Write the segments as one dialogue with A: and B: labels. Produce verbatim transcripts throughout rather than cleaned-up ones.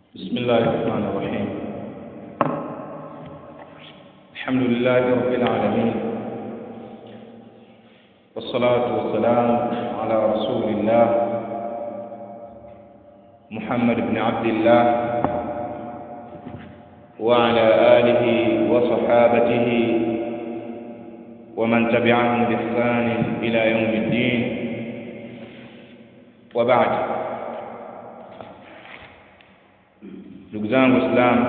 A: بسم الله الرحمن الرحيم. الحمد لله رب العالمين، والصلاة والسلام على رسول الله محمد بن عبد الله وعلى آله وصحابته ومن تبعهم بإحسان إلى يوم الدين، وبعد. Ndugu zangu Waislamu,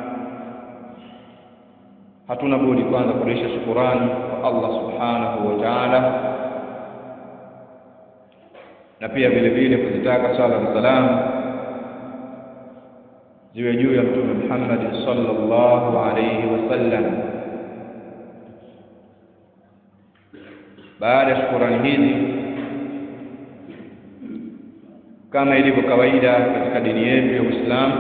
A: hatuna budi kwanza kurejesha shukrani kwa Allah subhanahu wa ta'ala, na pia vile vile kuzitaka sala na salamu ziwe juu ya Mtume Muhammad sallallahu alayhi wasallam. Baada ya shukrani hizi, kama ilivyo kawaida katika dini yetu ya Uislamu,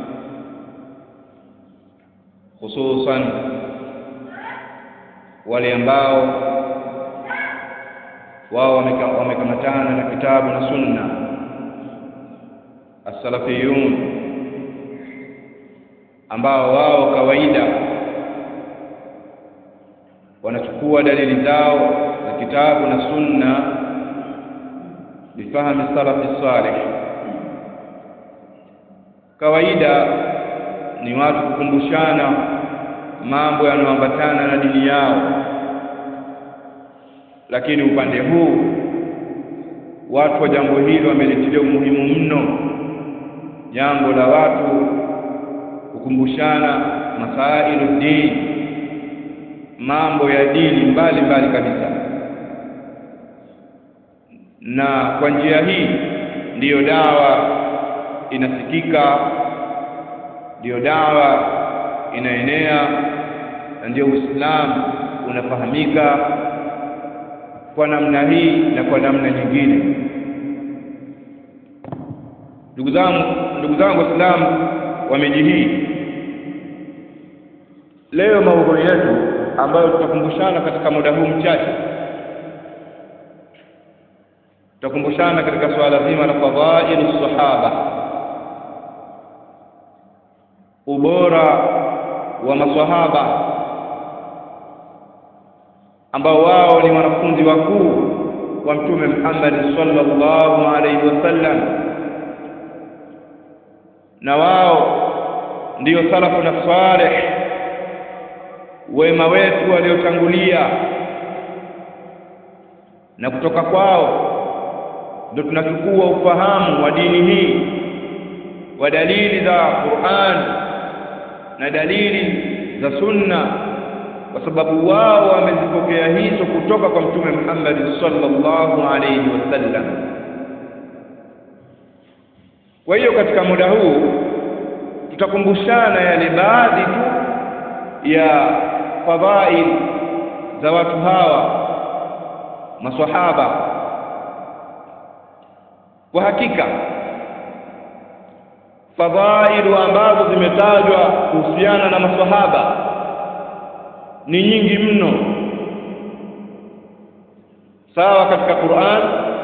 A: hususan wale ambao wao wamekamatana na kitabu na sunna, as-salafiyun, ambao wao kawaida wanachukua dalili zao za kitabu na sunna bifahamu salafi salih. Kawaida ni watu kukumbushana mambo yanayoambatana na dini yao, lakini upande huu watu wa jambo hilo wamelitilia umuhimu mno, jambo la watu kukumbushana masailu dini, mambo ya dini mbali mbali kabisa. Na kwa njia hii ndiyo dawa inasikika, ndiyo dawa inaenea, na ndiyo Uislamu unafahamika kwa namna hii na kwa namna nyingine. Ndugu zangu, ndugu zangu Waislamu wa miji hii, leo maudhui yetu ambayo tutakumbushana katika muda huu mchache, tutakumbushana katika swala zima la fadhailus sahaba, ubora wa maswahaba ambao wao ni wanafunzi wakuu wa Mtume Muhammad sallallahu alaihi wasallam, na wao ndio salafu na salih, wema wetu waliotangulia, na kutoka kwao ndio tunachukua ufahamu wa dini hii wa dalili za Qur'an na dalili za sunna, kwa sababu wao wamezipokea hizo kutoka kwa Mtume Muhammad sallallahu alayhi wasallam. Kwa hiyo katika muda huu tutakumbushana yale baadhi tu ya fadhail za watu hawa maswahaba. Kwa hakika fadhailu ambazo zimetajwa kuhusiana na maswahaba ni nyingi mno, sawa katika Qur'an,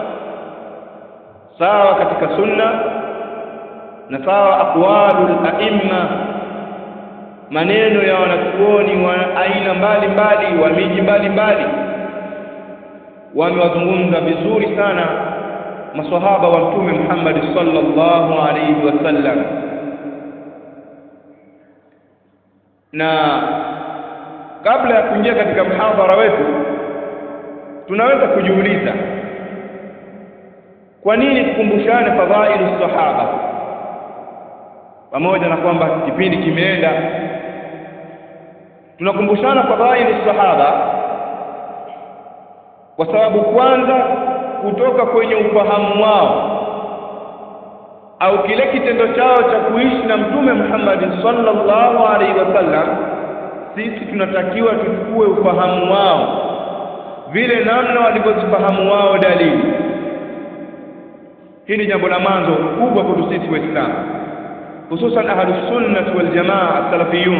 A: sawa katika sunna, na sawa aqwalul a'imma, maneno ya wanachuoni wa aina mbali mbali wa miji mbali mbali wamewazungumza vizuri sana maswahaba wa Mtume Muhammad sallallahu alayhi wasallam. Na kabla ya kuingia katika mhadhara wetu, tunaweza kujiuliza kwa nini tukumbushane fadhailu sahaba, pamoja na kwamba kipindi kimeenda. Tunakumbushana fadhailu sahaba kwa sababu kwanza, kutoka kwenye ufahamu wao au kile kitendo chao cha kuishi na Mtume Muhammad sallallahu alaihi wasallam, sisi tunatakiwa tuchukue ufahamu wao, vile namna walivyozifahamu wao dalili. Hili jambo la mwanzo kubwa kwa sisi Waislamu, hususan ahlus sunnah wal jamaa as-salafiyun.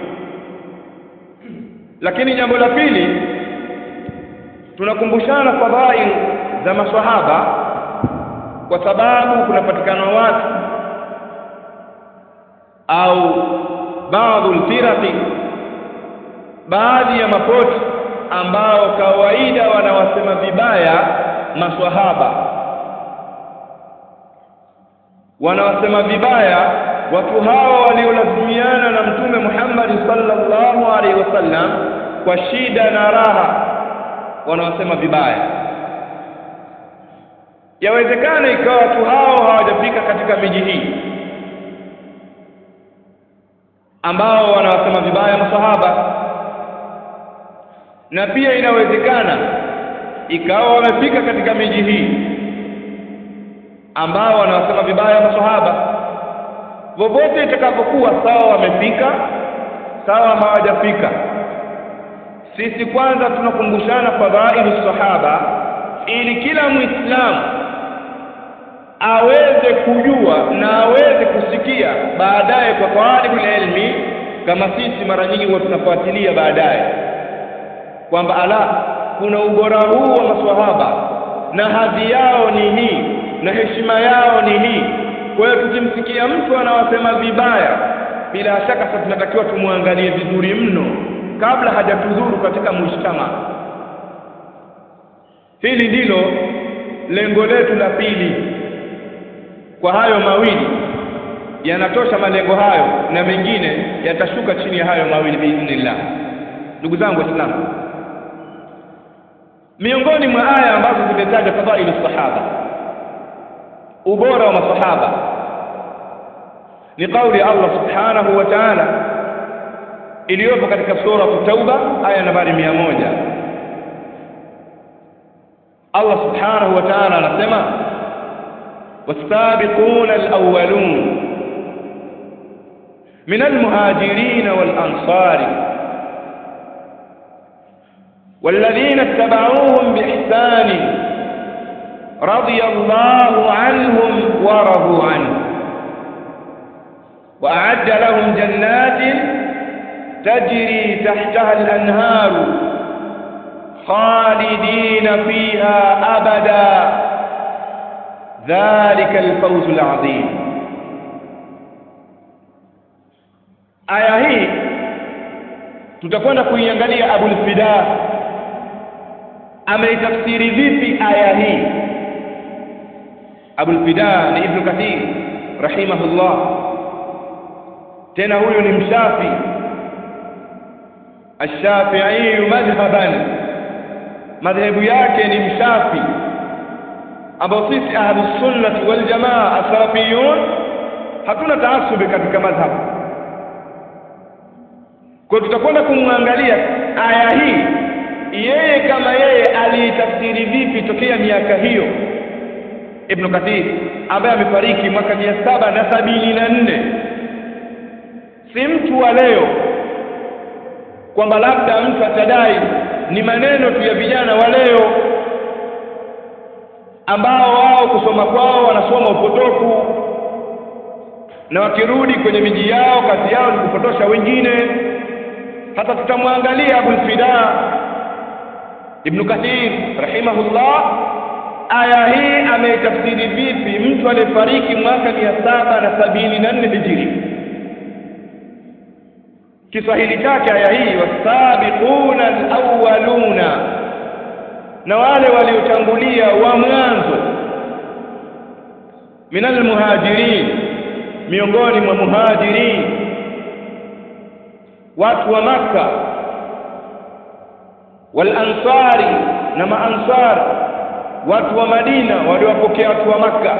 A: Lakini jambo la pili, tunakumbushana fadhail za maswahaba kwa sababu kunapatikana watu au baadhi al-firaqi, baadhi ya mapoti ambao kawaida wanawasema vibaya maswahaba, wanawasema vibaya watu hawa waliolazimiana na Mtume Muhammad sallallahu alaihi wasallam kwa shida na raha, wanawasema vibaya. Yawezekana ikawa watu hao hawajafika katika miji hii ambao wanawasema vibaya maswahaba, na pia inawezekana ikawa wamefika katika miji hii ambao wanawasema vibaya maswahaba. Vovote itakapokuwa, sawa wamefika, sawa hawajafika, sisi kwanza tunakumbushana fadhailu sahaba ili kila Muislamu aweze kujua na aweze kusikia baadaye kwa talibul ilmi, kama sisi mara nyingi huwa tunafuatilia baadaye kwamba ala, kuna ubora huu wa maswahaba na hadhi yao ni hii na heshima yao ni hii. Kwa hiyo tukimsikia mtu anawasema vibaya, bila shaka sasa tunatakiwa tumwangalie vizuri mno kabla hajatudhuru katika mujtama. Hili ndilo lengo letu la pili. Kwa hayo mawili yanatosha malengo hayo, na mengine yatashuka chini ya hayo mawili biidhnillah. Ndugu zangu Waislamu, miongoni mwa aya ambazo zimetaja fadhailu sahaba, ubora wa masahaba, ni kauli Allah subhanahu wa ta'ala iliyopo katika sura At-Tauba aya nambari mia moja. Allah subhanahu wa ta'ala anasema والسابقون الأولون من المهاجرين والأنصار والذين اتبعوهم بإحسان رضي الله عنهم ورضوا عنه وأعد لهم جنات تجري تحتها الأنهار خالدين فيها أبدا ذلك الفوز العظيم. Aya hii tutakwenda kuiangalia Abul Fida ameitafsiri vipi aya hii. Abul Fida ni Ibn Kathir rahimahullah, tena huyo ni mshafi, ash-Shafi'i madhhaban, madhhabu yake ni mshafi, ambao sisi ahlus sunnah wal jamaa as-salafiyun hatuna taasubi katika madhhabu. Kwa tutakwenda kumwangalia aya hii yeye kama yeye aliitafsiri vipi tokea miaka hiyo. Ibn Kathir ambaye amefariki mwaka mia saba na sabini na nne, si mtu wa leo kwamba labda mtu atadai ni maneno tu ya vijana wa leo ambao wao kusoma kwao wanasoma upotofu, na wakirudi kwenye miji yao kazi yao ni kupotosha wengine. Hata tutamwangalia Abul Fida Ibn Kathir rahimahullah, aya hii ameitafsiri vipi mtu aliyefariki mwaka mia saba na sabini na nne hijri. Kiswahili chake aya hii, wasabiquna alawwaluna, na wale waliotangulia wa mwanzo, minal muhajirin, miongoni mwa muhajirin, watu wa Makka, wal ansari, na maansar, watu wa Madina waliowapokea watu wa Makka,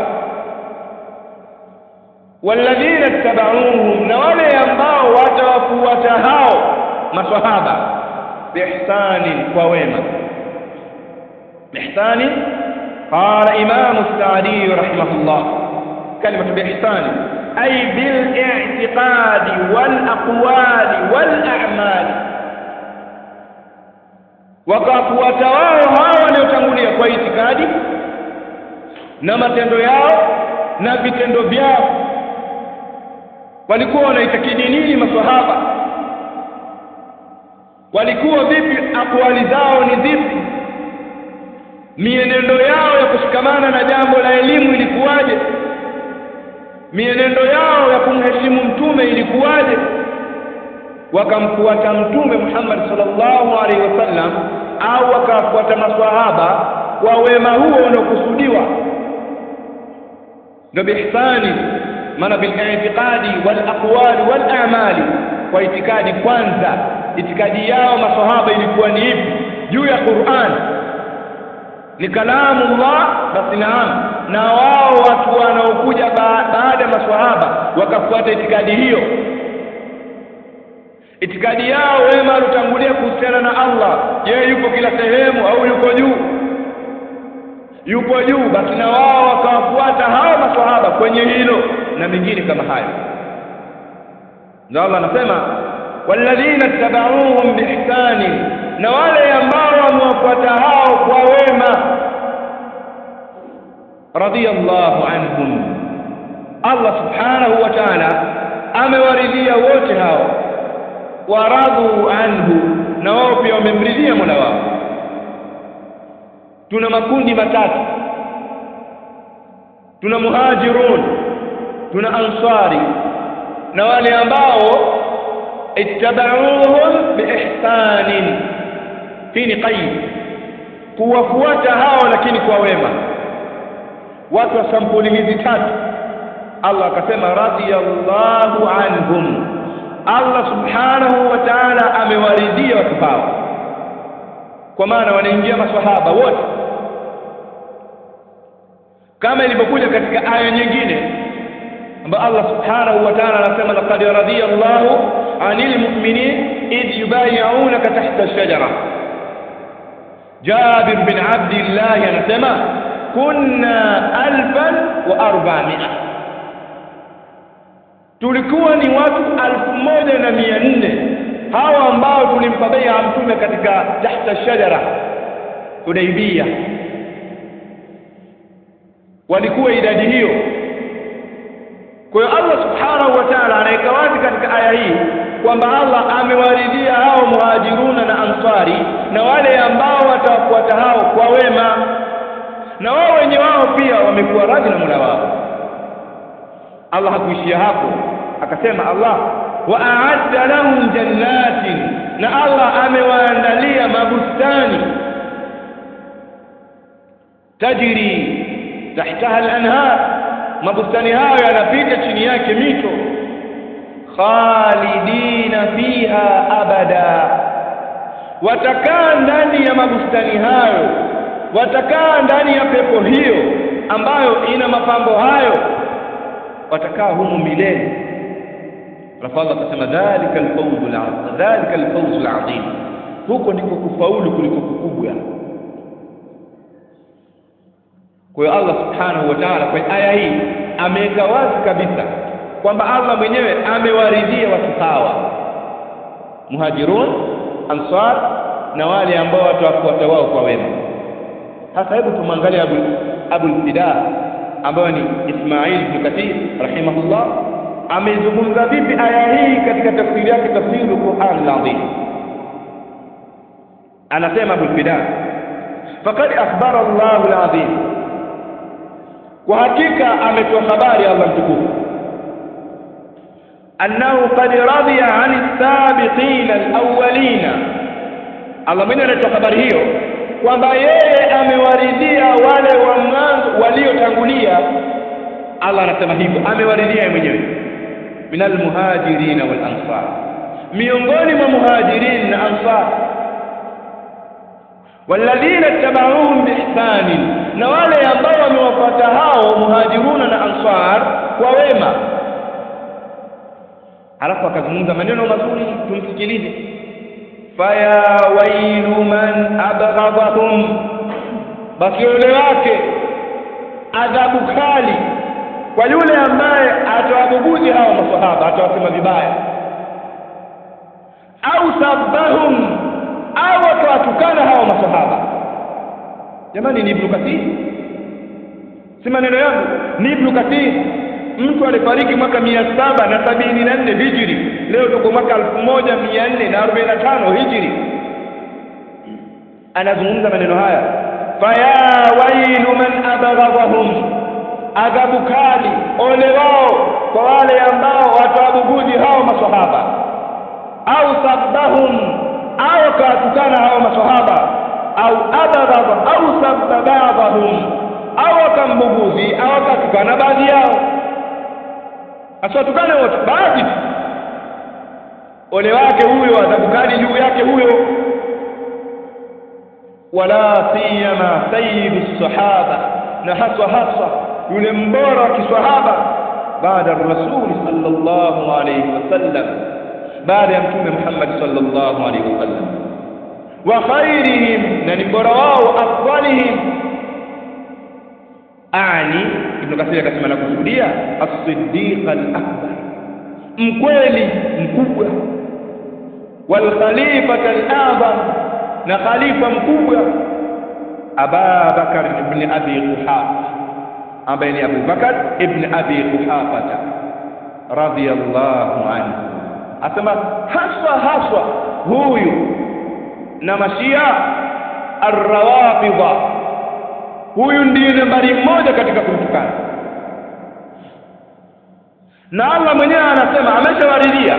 A: walladhina tabauhum, na wale ambao watawafuata hao maswahaba biihsani, kwa wema. biihsani, qala Imam As-Sa'di rahimahullah, kalimatu biihsani ay bil i'tiqadi wal aqwali wal a'mali, wakafuata wao hao waliotangulia kwa itikadi na matendo yao na vitendo vyao. Walikuwa wanaitakidi nini maswahaba? Walikuwa vipi? Akwali zao ni zipi? Mienendo yao ya kushikamana na jambo la elimu ilikuwaje? Mienendo yao ya kumheshimu mtume ilikuwa imekuwaje wakamfuata mtume Muhammad sallallahu alaihi wasallam au wakafuata maswahaba kwa wema huo unaokusudiwa? Ndio bihsani, maana bil i'tiqadi wal aqwali wal a'mali, kwa itikadi kwanza. Itikadi yao maswahaba ilikuwa ni ipi juu ya Qur'an? Ni kalamu Allah, basi naam. Na wao watu wanaokuja baada ya maswahaba wakafuata itikadi hiyo, itikadi yao wema utangulia kuhusiana na Allah. Je, yupo kila sehemu au yuko juu? Yupo juu, basi na wao wakawafuata hao maswahaba kwenye hilo na mengine kama hayo. Ndio Allah anasema walladhina tabauhum biihsani, na wale ambao wamewafuata hao kwa wema, radiyallahu anhum, Allah subhanahu wa ta'ala amewaridhia wote hao, waradu anhu, na wao pia wamemridhia Mola wao. Tuna makundi matatu, tuna muhajirun, tuna ansari, na wale ambao ittabauhum biihsanin. Hii ni qaid, kuwafuata hao lakini kwa wema. Watu wa sampuli hizi tatu Allah akasema radiyallahu anhum, Allah subhanahu wa ta'ala amewaridhia watu hao, kwa maana wanaingia maswahaba wote, kama ilivyokuja katika aya nyingine ambapo Allah subhanahu wa ta'ala anasema laqad radiyallahu 'anil mu'minin idh yubay'unaka tahta ash-shajara. Jabir bin Abdullah anasema kunna alfan wa arba'amia, tulikuwa ni watu alfu moja na mia nne hawa ambao tulimpa bai'a mtume katika tahta ash-shajara Hudaybiyah. Walikuwa idadi hiyo. Kwa hiyo Allah subhanahu wa ta'ala anaweka wazi katika aya hii kwamba Allah amewaridhia hao muhajiruna na ansari na wale ambao watawafuata hao kwa wema, na wao wenye wao pia wamekuwa radhi na Mola wao. Allah hakuishia hapo, akasema Allah wa a'adda lahum jannatin, na Allah amewaandalia mabustani tajri tahtaha al-anhar, mabustani hayo yanapita chini yake mito, khalidina fiha abada, watakaa ndani ya mabustani hayo, watakaa ndani ya pepo hiyo ambayo ina mapambo hayo, watakaa humo milele. Rafa Allah akasema dhalika al-fawzu al-'azim, dhalika al-fawzu al-'azim, huko ndiko kufaulu kuliko kukubwa. Kwa hiyo Allah subhanahu wa ta'ala kwa aya hii ameweka wazi kabisa kwamba Allah mwenyewe amewaridhia watu hawa muhajirun, ansar, na wale ambao watawafuata wao kwa wema. Sasa hebu tumwangalie Abu Abu al-Fida ambaye ni Ismail ibn Kathir rahimahullah, amezungumza vipi aya hii katika tafsiri yake, tafsiri al-Qur'an al-Azim. Anasema Abu al-Fida faqad akhbara Allah al-Azim, kwa hakika ametoa habari Allah mtukufu, annahu qad radiya 'ani as-sabiqina al-awwalina. Allah mwenyewe anatoa habari hiyo kwamba yeye amewaridhia wale wa mwanzo waliotangulia. Allah anasema hivyo, amewaridhia yeye mwenyewe, minal muhajirin wal ansar, miongoni mwa muhajirin na ansar, walladhina tabauhum biihsani, na wale ambao wamewafuata hao muhajiruna na ansar kwa wema. Alafu akazungumza maneno mazuri, tumsikilize. Faya wailu man abghadahum, basi yule wake adhabu kali kwa yule ambaye atawabuguzi hao maswahaba, atawasema vibaya, au sabahum, au atawatukana hao maswahaba. Jamani, ni Ibn Kathir, si maneno yangu, ni Ibn Kathir, mtu alifariki mwaka mia saba na sabini na nne hijri, leo tuko mwaka elfu moja mia nne na arobaini na tano hijri, anazungumza maneno haya. Faya wailu man abghadahum, adhabu kali, ole wao kwa wale ambao watawabuguzi hao maswahaba. akawatukana hao maswahaba au abadha au sabba ba'dahum au akambuguzi au akatukana baadhi yao, asiwatukane wote, baadhi. Ole wake huyo, adhabu kali juu yake huyo. Wala siyama sayyidu sahaba, na haswa haswa yule mbora wa kiswahaba baada ya Rasul sallallahu alayhi wasallam, baada ya Mtume Muhammad sallallahu alayhi wasallam. Wa khairihim, na ni bora wao, afdalihim, ani Ibn Kathir akasema na kusudia as-siddiq al-akbar, mkweli mkubwa, wal khalifat al-a'zam, na khalifa mkubwa, Aba Bakar ibn Abi Quhafa, ambaye ni Abu Bakar ibn Abi Quhafa radhiyallahu anhu. Asema haswa haswa huyu na mashia ar-rawafidha, huyu ndiye nambari moja katika kumtukana. Na Allah mwenyewe anasema, ameshawaridia.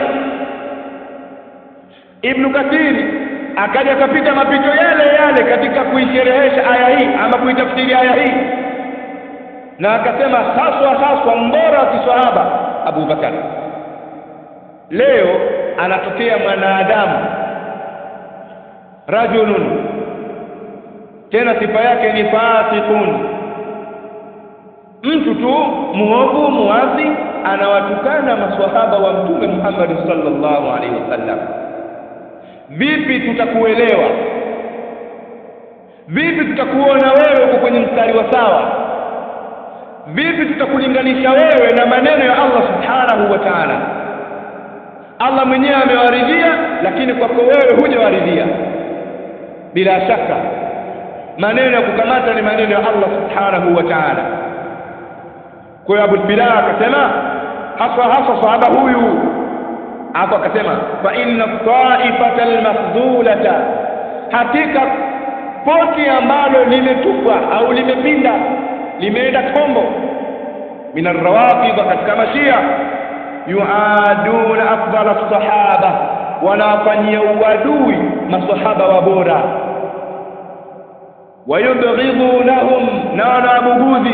A: Ibn Kathir akaja kapita mapito yale yale katika kuisherehesha aya hii ama kuitafsiri aya hii, na akasema haswa haswa mbora wa kiswahaba Abu Bakar. Leo anatokea mwanadamu rajulun, tena sifa yake ni fasiqun, mtu tu muovu muasi, anawatukana maswahaba wa Mtume Muhammad sallallahu alaihi wasallam. Vipi tutakuelewa? Vipi tutakuona wewe uko kwenye mstari wa sawa? Vipi tutakulinganisha wewe na maneno ya Allah subhanahu wa ta'ala? Allah mwenyewe amewaridhia, lakini kwako wewe hujawaridhia. Bila shaka maneno ya kukamata ni maneno ya Allah subhanahu wa ta'ala. Kwa hiyo Abu Bilal akasema haswa haswa sahaba huyu, hapo akasema fa inna ta'ifata al-mafdhulata, hakika poti ambalo limetupwa au limepinda limeenda kombo, min ar-rawafid, katika mashia, yuaduna afdal as-sahaba, wanafanyia uadui maswahaba wa bora, wayubghidunahum, na wanabughudhi,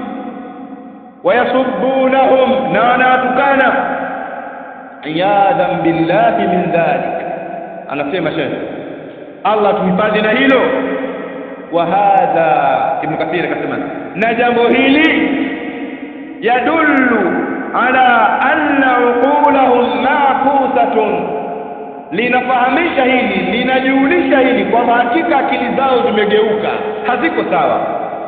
A: wayasubbunahum, na wanatukana, iyadan billahi min dhalik. Anasema Sheikh, Allah tuhifadhi na hilo. Wa hadha, Ibn Kathir akasema, na jambo hili yadullu ala anna uqulahum ma'kusatun, linafahamisha hili, linajulisha hili kwamba hakika akili zao zimegeuka, haziko sawa.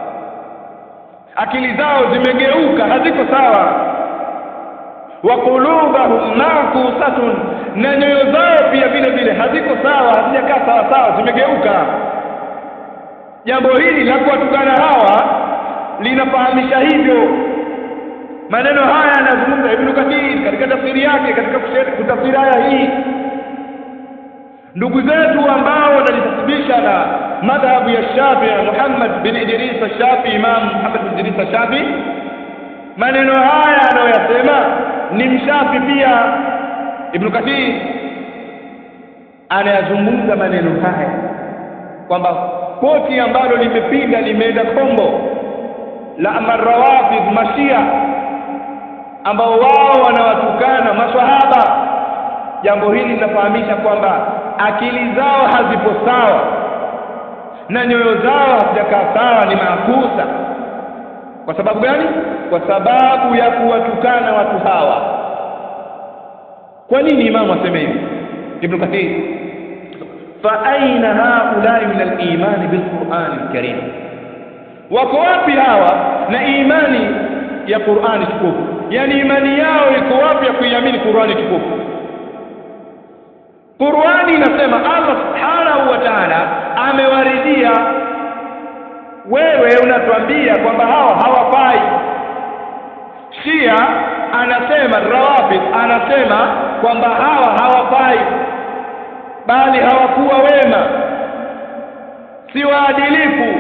A: Akili zao zimegeuka, haziko sawa. Wa qulubahum ma'kusatun, na nyoyo zao pia vile vile haziko sawa, hazijakaa sawa sawa, zimegeuka. Jambo hili la kuwatukana hawa linafahamisha hivyo. Maneno haya yanazungumza Ibn Kathir katika tafsiri yake, katika kutafsiri aya hii. Ndugu zetu ambao wanajitasibisha na madhhabu ya Shafi'i, Muhammad bin Idris al-Shafi'i, Imam Muhammad bin Idris al-Shafi'i, maneno haya anayosema ni mshafi pia. Ibn Kathir anayazungumza maneno haya kwamba poti ambalo limepinda limeenda kombo la amarawafid, mashia, ambao wao wanawatukana maswahaba. Jambo hili linafahamisha kwamba akili zao hazipo sawa na nyoyo zao hazijakaa sawa, ni maakusa. Kwa sababu gani? Kwa sababu ya kuwatukana watu hawa. Kwa nini imamu aseme hivi? Ibn Kathir, fa aina haulai min al-iman bil-Qur'an al-Karim, wako wapi hawa na imani ya Qur'ani tukufu? Yani imani yao iko wapi ya kuiamini Qur'ani tukufu? Qur'ani inasema Allah subhanahu wa ta'ala amewaridhia. Wewe unatuambia kwamba hawa hawafai. Shia anasema, Rawafid anasema kwamba hawa hawafai, bali hawakuwa wema, si waadilifu.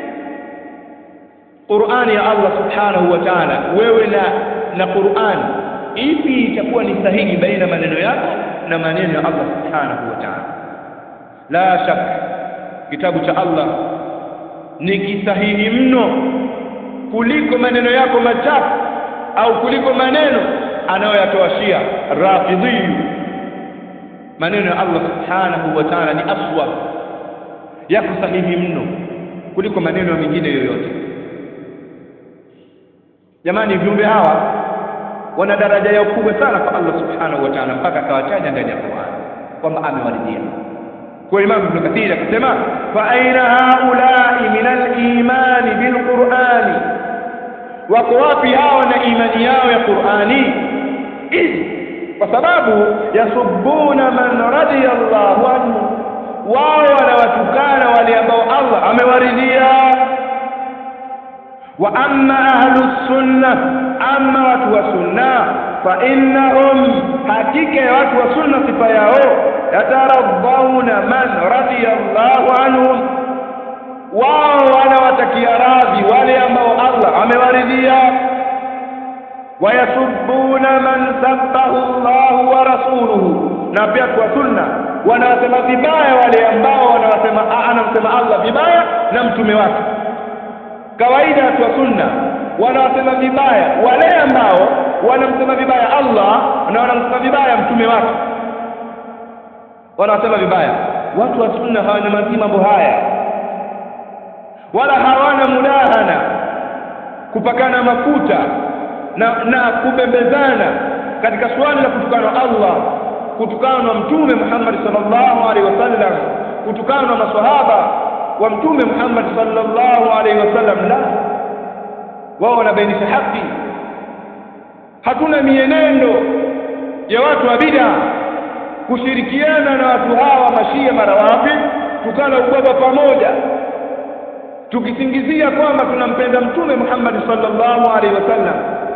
A: Qur'ani ya Allah subhanahu wa ta'ala, wewe na na Qur'ani, ipi itakuwa ni sahihi baina maneno yako na maneno ya Allah subhanahu wa ta'ala? la shaka kitabu cha Allah ni kisahihi mno kuliko maneno yako machafu au kuliko maneno anayoyatoa Shia Rafidhi. Maneno ya Allah subhanahu wa ta'ala ni aswa, yako sahihi mno kuliko maneno mengine yoyote. Jamani, viumbe hawa wana daraja ya kubwa sana kwa Allah subhanahu wa ta'ala, mpaka akawataja ndani ya Qur'an kwamba amewaridhia. Kwa Imam Ibn Kathir akasema fa aina haula'i min al-iman bil-Qur'ani, wako wapi hao na imani yao ya Qur'ani? Ili kwa sababu yasubbuna man radiyallahu anhu, wao wanawatukana wale ambao Allah amewaridhia. Wa amma ahlus sunnah, amma watu wa sunna, fa innahum, hakika ya watu wa sunna sifa yao, yatarabbawna man radiyallahu anhum, wao wanawatakia radhi wale ambao Allah amewaridhia. Wayasubbuna man sabbahu Allah wa rasuluhu, na pia kwa sunna wanasema vibaya wale ambao wanasema anamsema Allah vibaya na mtume wake. Kawaida watu wa sunna wanasema vibaya wale ambao wanamsema vibaya Allah na wanamsema vibaya mtume wake, wanasema vibaya. Watu wa sunna hawana mambo haya, wala hawana mudahana kupakana mafuta na na kubembezana katika swali la kutukana Allah, kutukana mtume Muhammad sallallahu alaihi wasallam, kutukana maswahaba wa mtume Muhammad sallallahu alaihi wasallam. La, wao wanabainisha haki. Hatuna mienendo ya watu wa bid'a kushirikiana na watu hawa mashia mara wapi tukala ubaba pamoja, tukisingizia kwamba tunampenda mtume Muhammad sallallahu alaihi wasallam.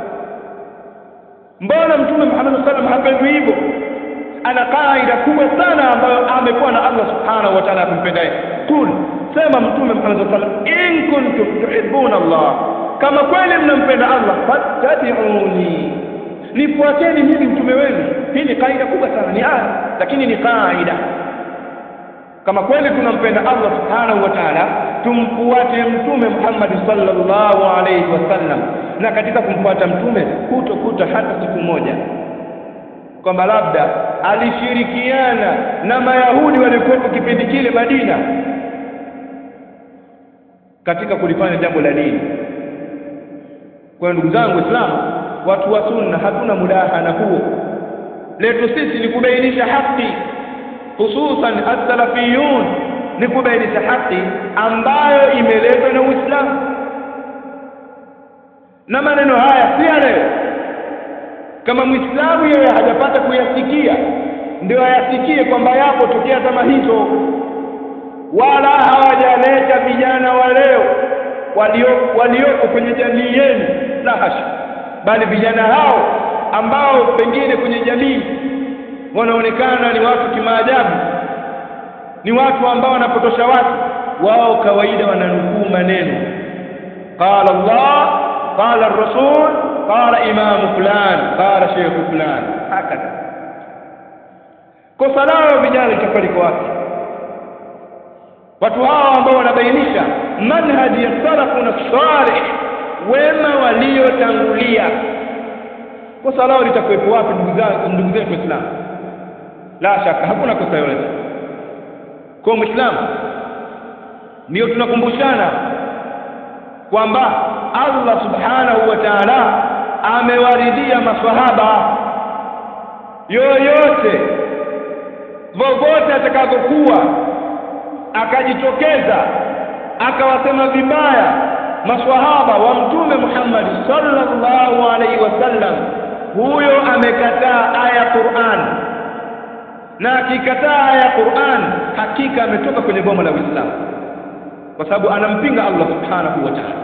A: Mbona mtume Muhammad sallallahu alaihi wasallam hapendwi hivyo? Ana kaida kubwa sana ambayo amekuwa na Allah subhanahu wa ta'ala kumpenda yeye. Kul, sema mtume Muhammad sallallahu alaihi wasallam, in kuntum tuhibbuna Allah, kama kweli mnampenda Allah, fattabi'uni, nifuateni mimi mtume wenu. Hii ni kaida kubwa sana, ni aya lakini ni kaida. Kama kweli tunampenda Allah subhanahu wa ta'ala, tumfuate mtume Muhammad sallallahu alaihi wasallam. Na katika kumfuata mtume hutokuta hata siku moja kwamba labda alishirikiana na Mayahudi waliokuwa kipindi kile Madina katika kulifanya jambo la dini. Kwa ndugu zangu Waislamu, watu wa sunna hatuna mudahana huo. Letu sisi ni kubainisha haki, hususan as-salafiyun, ni kubainisha haki ambayo imeletwa na Uislamu. Na maneno haya si ya leo. Kama Muislamu yeye hajapata kuyasikia, ndio ayasikie kwamba yapo tokea zama hizo, wala hawajaleta vijana wa leo walio walioko kwenye jamii yenu, la hasha, bali vijana hao ambao pengine kwenye jamii wanaonekana ni watu kimaajabu, ni watu ambao wanapotosha watu, wao kawaida wananukuu maneno qala Allah, qala ar-rasul, qala imam fulan, qala sheikh fulan, hakika. Kosa lao vijana litafalika wapi? Watu hao ambao wanabainisha manhaji ya salafuna salih, wema waliotangulia, kosa lao litakuwepo wapi ndugu zangu, ndugu zetu Waislamu? La shaka hakuna kosa yoyote. Kwa Muislamu ndio tunakumbushana kwamba Allah subhanahu wa ta'ala amewaridhia maswahaba. Yoyote vovote atakapokuwa akajitokeza akawasema vibaya maswahaba wa mtume Muhammad sallallahu alaihi wasallam, huyo amekataa aya Qur'an, na akikataa aya Qur'an hakika ametoka kwenye boma la Uislamu, kwa sababu anampinga Allah subhanahu wa ta'ala.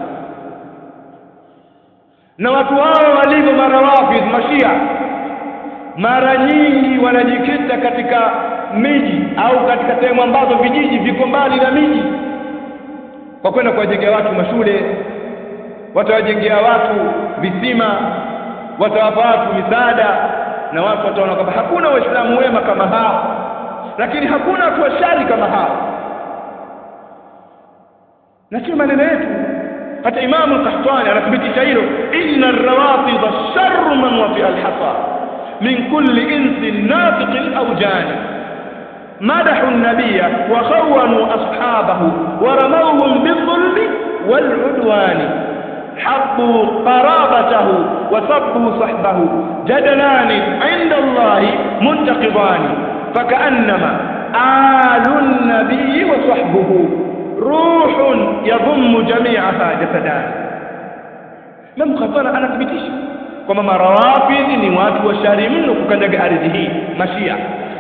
A: Na watu hao walivyo marawafidh mashia, mara nyingi wanajikita katika miji au katika sehemu ambazo vijiji viko mbali na miji, kwa kwenda kuwajengea watu mashule, watawajengea watu visima, watawapa watu misaada, na watu wataona kwamba hakuna waislamu wema kama hao. lakini hakuna watu washari kama hao. Na si maneno yetu, hata Imam al-Qahtani anathibitisha hilo, inna ar-rawafid sharru man wafi al-hasa min kulli insin nafiqin aw jani madahu an-nabiyya wa khawwanu ashabahu wa ramawhum bil-dhulmi wal-udwani حبوا قرابته وصبوا صحبه جدلان عند الله منتقضان فكأنما آل النبي وصحبه روح يضم جميعها جسدان. Imam Qahtani anathibitisha kwamba marawafidhi ni watu washari mno kukanyaga ardhi hii, mashia.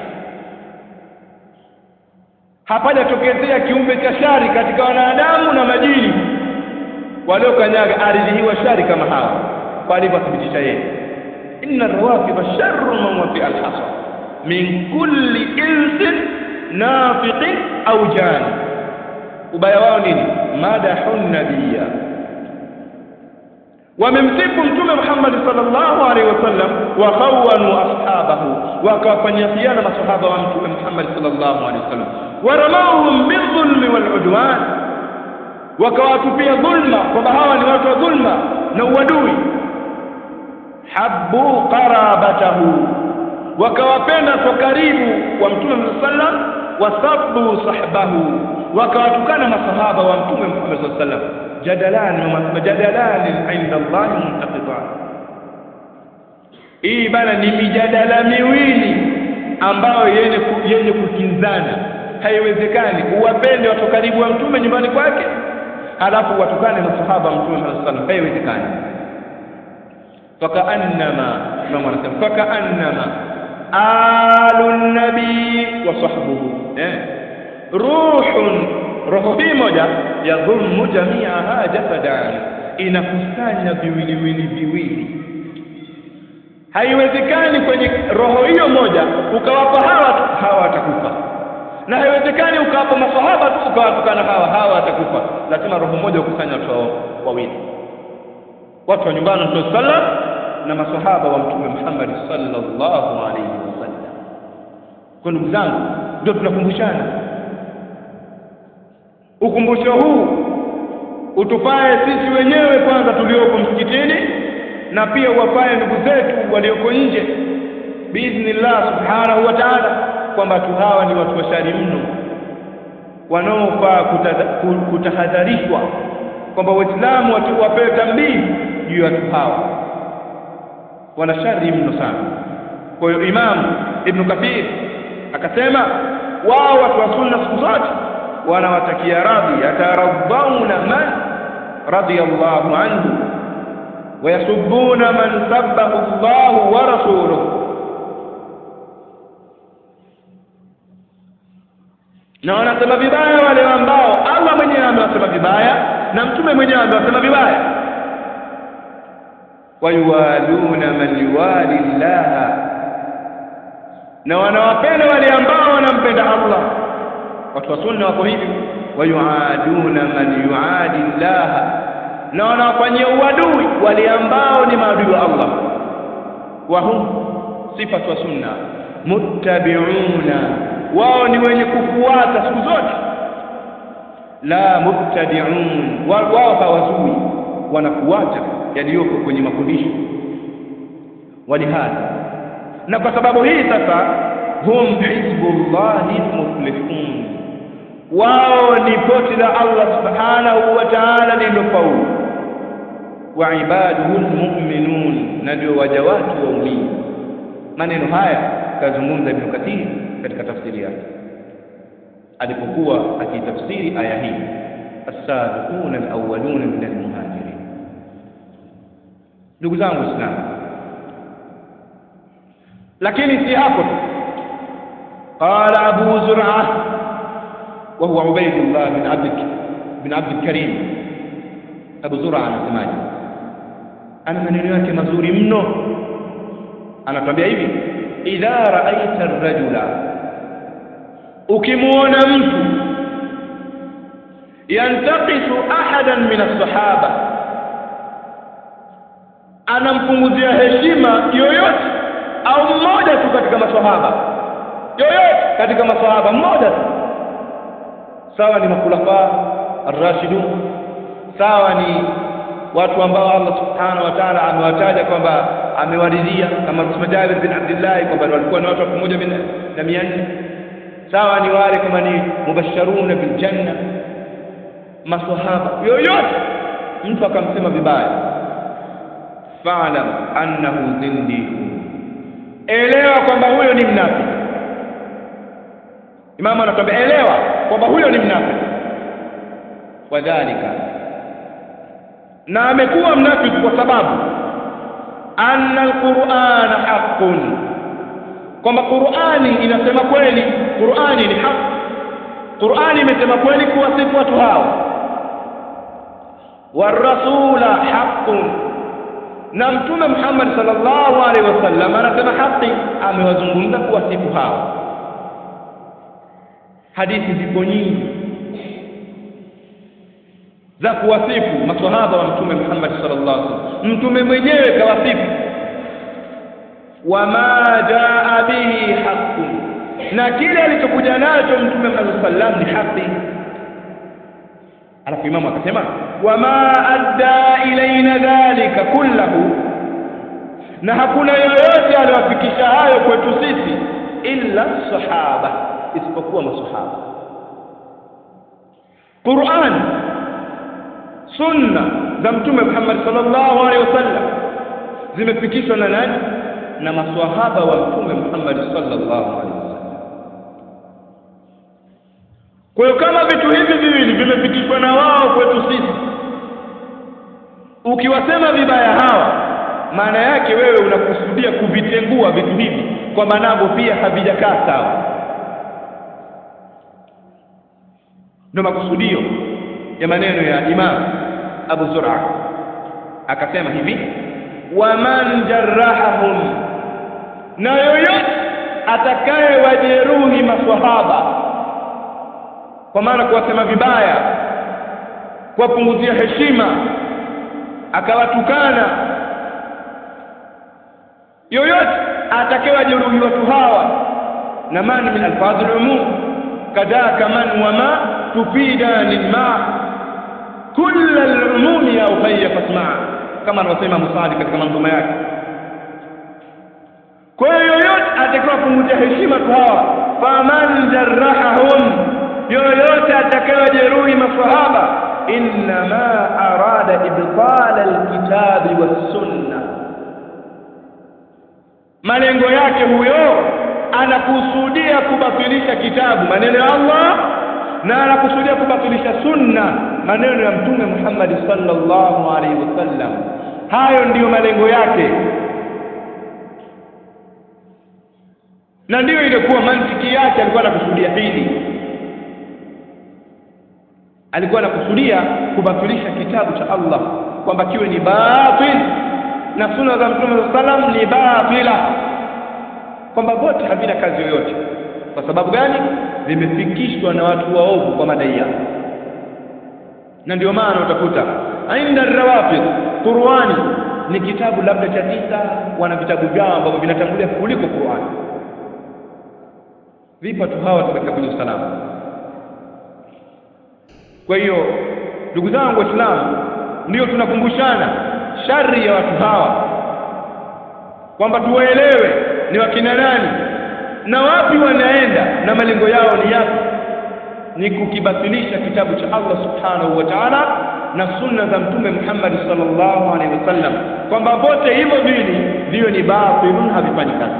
A: Hapajatokezea kiumbe cha shari katika wanadamu na majini waliokanyaga ardhi hii washari kama hawa, kwa alivyothibitisha yeye, inna ar-rawafidha sharru man wafi al-hasa min kulli insin nafiqin aw jani. Ubaya wao nini? Madahun nabiyya, wamemsifu mtume Muhammad sallallahu alaihi wasallam, wa khawwanu ashabahu, wakawafanyia khiana masahaba wa mtume Muhammad sallallahu alaihi wasallam, wa ramawhum bil-dhulmi wal-udwan, wakawatupia dhulma kwamba hawa ni watu wa dhulma na uadui. Habbu qarabatahu, wakawapenda kwa karibu wa mtume sallam, wasabbu sahbahu, wakawatukana masahaba wa mtume Muhammad sallam. Jadalani majadalani inda Allah muntaqidan. Hii bana ni mijadala miwili ambayo yenye yenye kukinzana. Haiwezekani uwapende watu karibu wa mtume nyumbani kwake halafu watukane masahaba wa mtume sallallahu alaihi wasallam, haiwezekani. Fakaannama Imam anasema fakaannama alun nabii wa sahbuhu eh ruhun, roho hii moja ya dhulmu jami'aha jasadan, inakusanya viwiliwili viwili. Haiwezekani kwenye roho hiyo moja ukawapa hawa hawa watakufa, na haiwezekani ukawapa masahaba tu ukawatukana hawa hawa watakufa. Lazima roho moja ukusanya watu wawili, watu wa nyumbani wa Mtume sallam na masahaba wa Mtume Muhammad sallallahu alaihi wasallam. Kwa ndugu zangu, ndio tunakumbushana. Ukumbusho huu utufae sisi wenyewe kwanza tulioko msikitini, na pia uwafae ndugu zetu walioko nje biidhnillah subhanahu wa ta'ala, kwamba watu hawa ni watu washari mno wanaofaa kutahadharishwa, kwamba Waislamu watu wapewe tambii juu ya watu hawa, wana shari mno sana. Kwa hiyo Imam Ibn Kathir akasema wao watu wa sunna siku zote wanawatakia radhi, yataradhauna man radiyallahu anhu wa yasubbuna man sabbahu Allah wa rasuluhu, na wanasema vibaya wale ambao Allah mwenyewe amewasema vibaya na mtume mwenyewe amewasema vibaya. Wayuwaluna man yuwali Allah, na wanawapenda wale ambao wanampenda Allah. Watu wa sunna wako hivi, wayuaduna man yuadi Allah, na wanawafanyia uadui wale ambao ni maadui wa Allah. Wa hum sifatu wa sunna muttabi'una, wao ni wenye kufuata siku zote, la mubtadi'un, wao hawazui, wanafuata yaliyoko kwenye mafundisho. Walihadha, na kwa sababu hii sasa, hum hizbullahi muflihun, wao ni poti la Allah subhanahu wa ta'ala lililofaulu. Wa ibaduhu almu'minun, na ndio waja watu waumini. Maneno haya kazungumza Ibn Kathir katika tafsiri yake alipokuwa akitafsiri aya hii, as-sabiquna al-awwaluna min al-muhajirin. Ndugu zangu Waislamu, lakini si hapo. Qala Abu Zur'ah wa huwa Ubaydullah bin Abd bin Abd al-Karim. Abu Zur'ah anasemaje? Ana maneno yake mazuri mno, anatuambia hivi: idha ra'aita ar-rajula, ukimuona mtu yantaqisu ahadan min as-sahaba, anampunguzia heshima yoyote au mmoja tu katika maswahaba, yoyote katika maswahaba mmoja tu, sawa ni makhulafa ar-rashidun, sawa ni watu ambao Allah subhanahu wa ta'ala amewataja kwamba amewaridhia, kama kusema Jabir bin Abdullah kwamba walikuwa ni watu elfu moja na mia nne, sawa ni wale kama ni mubashiruna bil janna, maswahaba yoyote mtu akamsema vibaya, fa'lam annahu zindiq, elewa kwamba huyo ni mnafiki. Imamu anatuambia elewa kwamba huyo ni mnafiki. Wadhalika, na amekuwa mnafiki kwa sababu anna alqur'ana haqqun, kwamba Qur'ani inasema kweli, Qur'ani ni haki, Qur'ani imesema kweli kuwasifu watu hao. Warasula haqqun, na Mtume Muhammad sallallahu alaihi wasallam anasema haki, amewazungumza kuwasifu hao. Hadithi zipo nyingi za kuwasifu maswahaba wa Mtume Muhammad sallallahu alaihi wasallam. Mtume mwenyewe kawasifu, wama jaa bihi haqqun, na kile alichokuja nacho Mtume Muhammad sallallahu alaihi wasallam ni haki. Alafu Imamu akasema wama adda ilaina dhalika kullahu, na hakuna yoyote aliyofikisha hayo kwetu sisi illa sahaba, isipokuwa masahaba. Qur'an, sunna za Mtume Muhammad sallallahu alaihi wasallam zimefikishwa na nani? Na maswahaba wa Mtume Muhammad sallallahu alaihi wasallam. Kwa hiyo kama vitu hivi viwili vimefikishwa na wao kwetu sisi, ukiwasema vibaya hawa, maana yake wewe unakusudia kuvitengua vitu hivi kwamba navyo pia havijakaa sawa. Ndio makusudio ya maneno ya Imam Abu Zur'a, akasema hivi, waman jarrahahum, na yoyote atakaye wajeruhi maswahaba, kwa maana kuwasema vibaya, kuwapunguzia heshima, akawatukana, yoyote atakaye wajeruhi watu hawa, na man min alfadhil umum kadaka man wama tufida lilma kull al-umum ya ukhayya fasma', kama anasema Musadi katika manzuma yake. Kwa hiyo yoyote atakayewapunguzia heshima tu hawa, faman jarrahahum, yoyote atakayejeruhi maswahaba, inma arada ibtal al-kitabi was-sunnah, malengo yake huyo anakusudia kubatilisha kitabu, maneno ya Allah, na anakusudia kubatilisha sunna, maneno ya Mtume Muhammad sallallahu alaihi wasallam. Hayo ndiyo malengo yake, na ndiyo ilikuwa mantiki yake. Alikuwa anakusudia hili, alikuwa anakusudia kubatilisha kitabu cha Allah, kwamba kiwe ni batil, na sunna za Mtume sallallahu alaihi wasallam ni batila, kwamba wote havina kazi yoyote. Kwa sababu gani? Vimefikishwa na watu waovu kwa madai yao. Na ndio maana utakuta ainda rawafid, Qur'ani ni kitabu labda cha tisa, wana vitabu vyao ambavyo vinatangulia kuliko Qur'ani. Vipi watu hawa katika kwenye usalama? Kwa hiyo ndugu zangu Waislamu, ndio tunakumbushana shari ya watu hawa, kwamba tuwaelewe ni wakina nani na wapi wanaenda na malengo yao ni yapi. Ni kukibatilisha kitabu cha Allah subhanahu wa ta'ala na sunna za Mtume Muhammad sallallahu alaihi wasallam, kwamba vote hivyo vili ndio ni batilun, havifanyi kazi.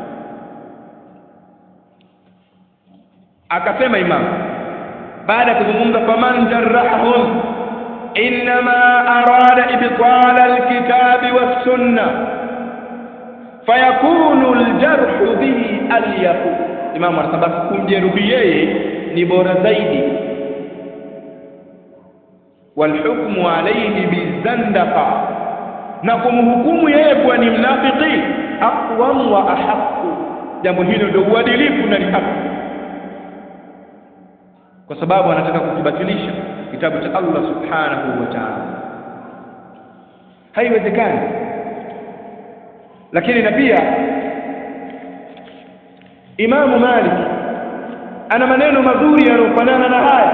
A: Akasema Imam baada ya kuzungumza faman jarrahum inma arada ibtal alkitabi was-sunnah fayakunu aljarhu bihi alyaqu. Imam anasema kumjeruhi yeye ni bora zaidi, walhukmu alayhi bizandaqa, na kumhukumu yeye kuwa ni mnafiki aqwam wa ahqqu. Jambo hilo ndio uadilifu na ni haki, kwa sababu anataka kukibatilisha kitabu cha Allah subhanahu wa ta'ala. Haiwezekani. Lakini na pia Imamu Malik ana maneno mazuri yanayofanana na haya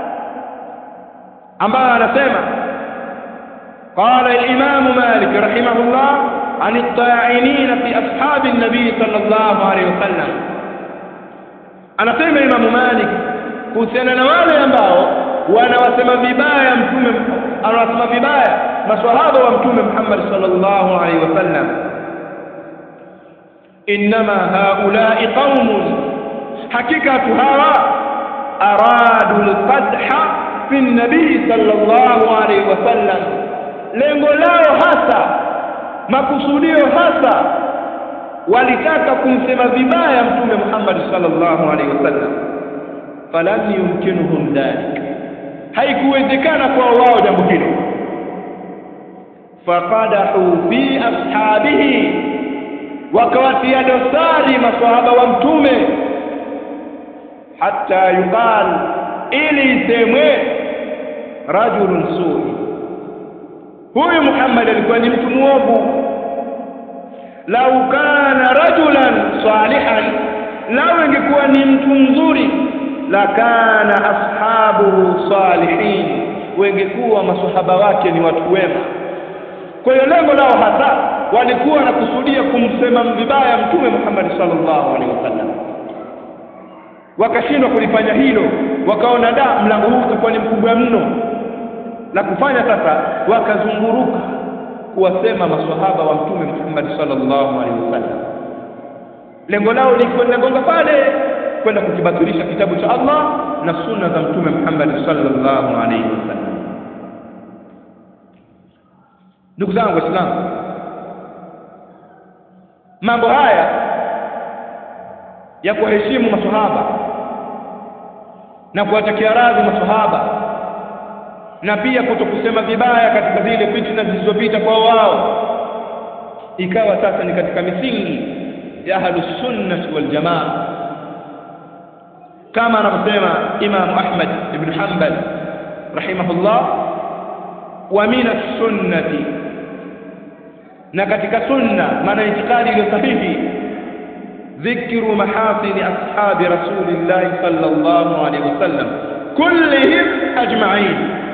A: ambayo anasema qala al-Imam Malik rahimahullah an at-ta'inin fi ashabi an-nabi sallallahu alayhi wasallam. Anasema Imam Malik kuhusiana na wale ambao wanawasema vibaya mtume, anawasema vibaya maswahaba wa mtume Muhammad sallallahu alayhi wasallam, inma haula'i qaumun, hakika hawa aradu al-qadha fi an-nabi sallallahu alayhi wasallam, lengo lao hasa, makusudio hasa, walitaka kumsema vibaya mtume Muhammad sallallahu alayhi wasallam. Falam yumkinuhum dhalik, haikuwezekana kwa wao jambo hilo. Faqadahu fi ashabihi, wakawatia dosari maswahaba wa mtume, hatta yuqal, ili isemwe rajulun su'i, huyu Muhammad alikuwa ni mtu muovu. Lau kana rajulan salihan, lau ingekuwa ni mtu mzuri, la kana ashabuhu salihin, wengekuwa maswahaba wake ni watu wema. Kwa hiyo lengo lao hasa walikuwa wanakusudia kumsema vibaya mtume Muhammad sallallahu alaihi wasallam. Wakashindwa kulifanya hilo, wakaona da mlango huu utakuwa ni mkubwa mno. La kufanya sasa, wakazunguruka kuwasema maswahaba wa mtume Muhammad sallallahu alaihi wasallam. Lengo lao lilikuwa linagonga pale kwenda kukibatilisha kitabu cha Allah na sunna za mtume Muhammad sallallahu alaihi wasallam. Ndugu zangu Waislamu, mambo haya ya kuheshimu maswahaba na kuwatakia radhi maswahaba na pia kutokusema vibaya katika zile fitna zilizopita kwa wao, ikawa sasa ni katika misingi ya ahlus sunnah wal jamaa, kama anavyosema Imam Ahmad ibn Hanbal rahimahullah, wa min as-sunnati, na katika sunna maana itikadi iliyo sahihi, dhikru mahasini ashabi rasulillah sallallahu alaihi wasallam kullihim ajma'in.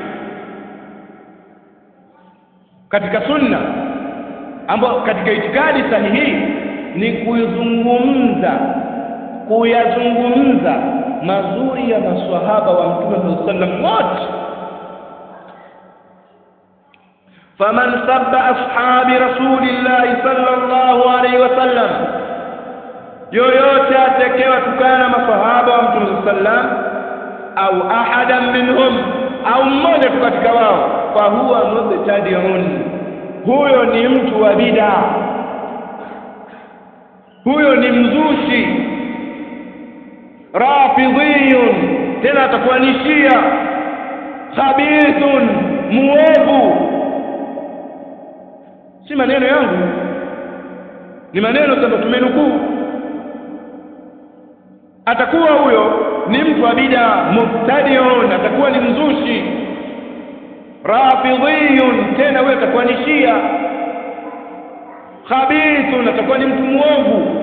A: Katika sunna ambapo katika itikadi sahihi ni kuzungumza kuyazungumza mazuri ya maswahaba wa mtume sallallahu alaihi wasallam wote. faman sabba ashabi rasulillah sallallahu alaihi wasallam, yoyote atakayewa tukana maswahaba wa mtume sallallahu alaihi wasallam, au ahadan minhum, au mmoja katika wao, fa huwa mubtadi'un, huyo ni mtu wa bid'a, huyo ni mzushi, rafidhiyun, tena atakuwa ni Shia, khabithun, muovu. Si maneno yangu, ni maneno sasa tumenukuu. Atakuwa huyo ni mtu wa bid'a, mubtadi'un, atakuwa ni mzushi, rafidhiyun, tena huyo atakuwa ni Shia, khabithun, atakuwa ni mtu muovu.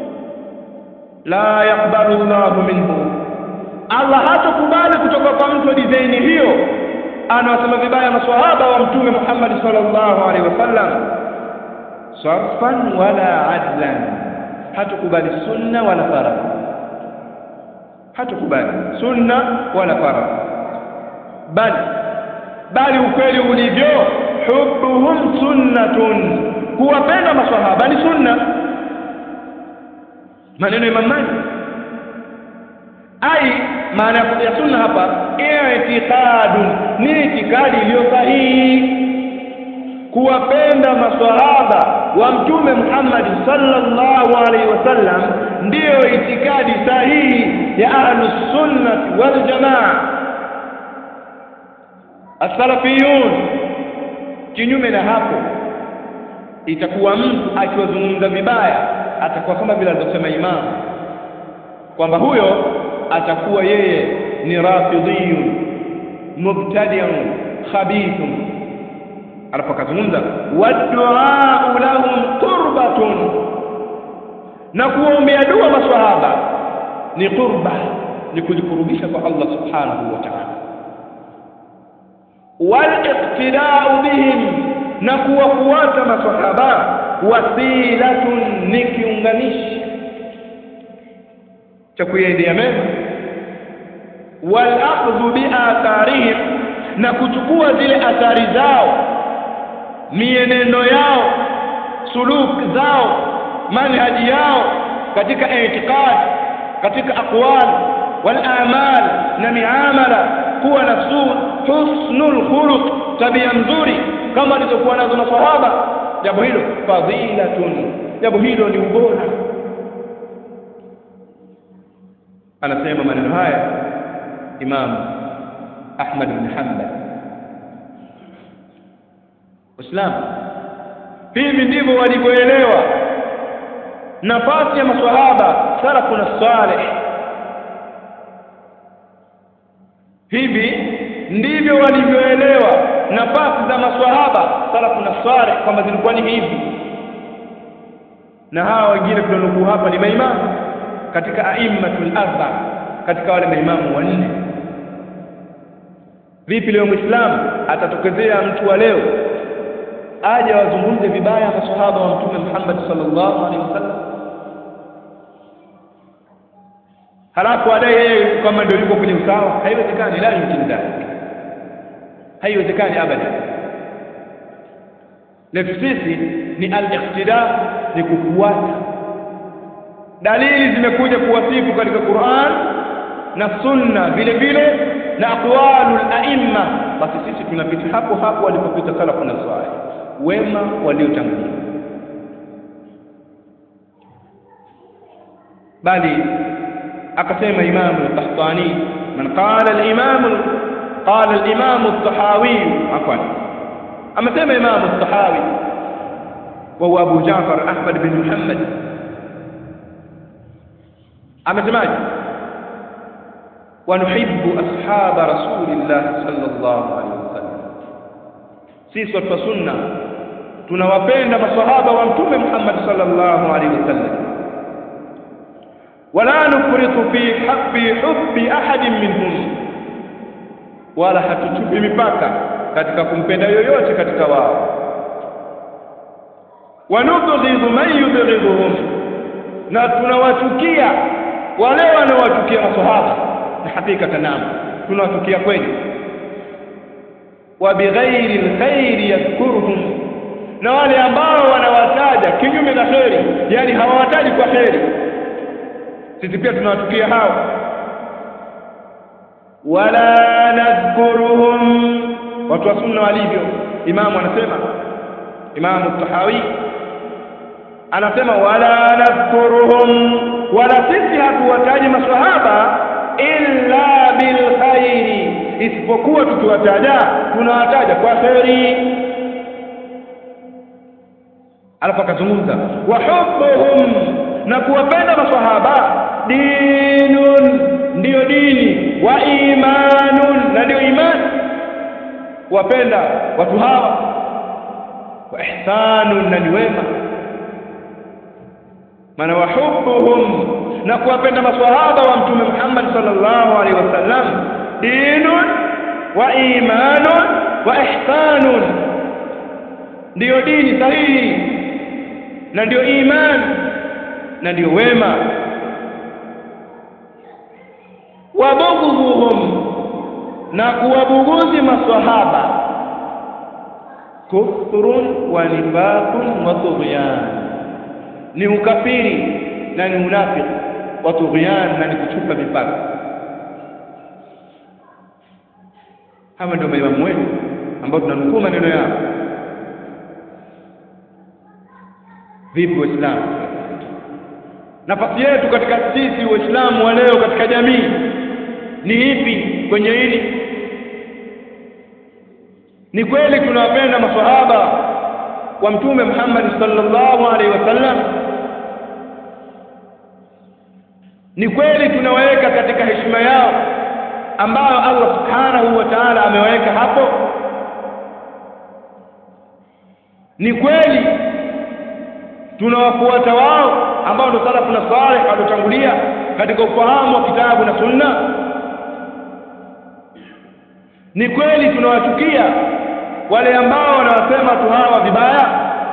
A: La yakbalu Allahu minhu, Allah hatakubali kutoka kwa mtu wa dizaini hiyo anawasema vibaya maswahaba wa mtume Muhammad sallallahu alaihi wasallam, sarfan wala adlan, hatakubali sunna wala farad, hatakubali sunna wala farad, bali bali ukweli ulivyo, hubbuhum sunnatun, kuwapenda maswahaba ni sunna. Maneno ya Imam Malik, ai maana ya sunna hapa i'tiqadun, ni itikadi iliyo sahihi. Kuwapenda maswahaba wa mtume Muhammad sallallahu alaihi wasallam ndiyo itikadi sahihi ya ahlus sunnah wal jamaa. As-salafiyun, kinyume na hapo, itakuwa mtu akiwazungumza vibaya atakuwa kama vile alivyosema Imam kwamba huyo atakuwa yeye ni rafidhiyun, mubtadi'un, khabithun. Alipokazungumza wadu'a lahum qurbatun, na kuombea dua maswahaba ni qurba, ni kujikurubisha kwa Allah subhanahu wa ta'ala. Wal iqtida'u bihim, na kuwafuata maswahaba wasilatun, ni kiunganishi cha kuyaendea mema. Wal akhdhu bi atharihim, na kuchukua zile athari zao, mienendo yao, suluk zao, manhaji yao katika i'tiqad, katika aqwal wal a'mal na miamala, kuwa na husnul khuluq, tabia nzuri kama alizokuwa nazo maswahaba. Jambo hilo fadhilatun, jambo hilo ni ubora. Anasema maneno haya Imam Ahmad bin Hanbal. Waislamu, hivi ndivyo walivyoelewa nafasi ya maswahaba salafuna salih. Hivi ndivyo walivyoelewa nafasi za maswahaba salafuna salih, kwamba zilikuwa ni hivi. Na hawa wengine tunanukuu hapa ni maimamu katika aimmatul arba, katika wale maimamu wanne. Vipi leo Muislamu atatokezea mtu wa leo aje wazungumze vibaya maswahaba wa Mtume Muhammad sallallahu alaihi wasallam, halafu adai yeye kama ndio yuko kwenye usawa? Haiwezekani, la yumkin dhalik, haiwezekani abada. Letu sisi ni al-iqtida, ni kufuata dalili zimekuja kuwasifu katika Qur'an na Sunna, vile vile na aqwalul a'imma. Basi sisi tunapita hapo hapo walipopita salafu na salih, wema waliotangulia. Bali akasema Imam al-Qahtani, man qala al-imam qala al-imam al-Tahawi, afwan, amesema Imam al-Tahawi wa huwa Abu Ja'far Ahmad bin Muhammad, amesemaje? wa nuhibbu ashaba rasulillah sallallahu alaihi wasallam, sisi watu wa sunna tunawapenda maswahaba wa Mtume Muhammad sallallahu alaihi wasallam. wala nufritu fi hubbi hubbi ahadin minhum, wala hatuchupi mipaka katika kumpenda yoyote katika wao. wa nubghidhu man yubghidhuhum, na tunawachukia wale wanaowachukia maswahaba, na hakika tanamu tunawatukia kweli. wa bighairi alkhairi yadhkuruhum, na wale ambao wanawataja kinyume na kheri, yani hawawataji kwa kheri, sisi pia tunawatukia hao. wala nadhkuruhum, watu wa sunna walivyo. Imamu anasema, Imamu Tahawi anasema wala nadhkuruhum, wala sisi hatuwataji maswahaba illa bil khairi, isipokuwa tukiwataja tunawataja kwa kheri. Alafu akazungumza wa hubbuhum, na kuwapenda maswahaba dinun, ndio dini, wa imanun, na ndio imani. Kuwapenda watu hawa, wa ihsanun, na ni wema. Maana wa hubbuhum, na kuwapenda maswahaba wa Mtume Muhammad sallallahu alaihi wasallam dinun wa imanun wa ihsanun, ndio dini sahihi na ndio imani na ndio wema. wa bughdhuhum, na kuwabughudhi maswahaba kufrun wa nifaqun wa tughyan, ni ukafiri na ni unafiki, wa tughyan, na ni kuchupa mipaka. Hawa ndio maimamu wetu ambao tunanukuu maneno yao. Vipi Waislamu, nafasi yetu katika sisi Waislamu wa leo katika jamii ni ipi kwenye hili? Ni kweli tunawapenda maswahaba wa Mtume Muhammad sallallahu alaihi wasallam? Ni kweli tunawaweka katika heshima yao ambayo Allah subhanahu wa ta'ala amewaweka hapo? Ni kweli tunawafuata wao ambao ndio salafu na salih waliotangulia katika ufahamu wa kitabu na sunna? Ni kweli tunawachukia wale ambao wanawasema tu hawa vibaya,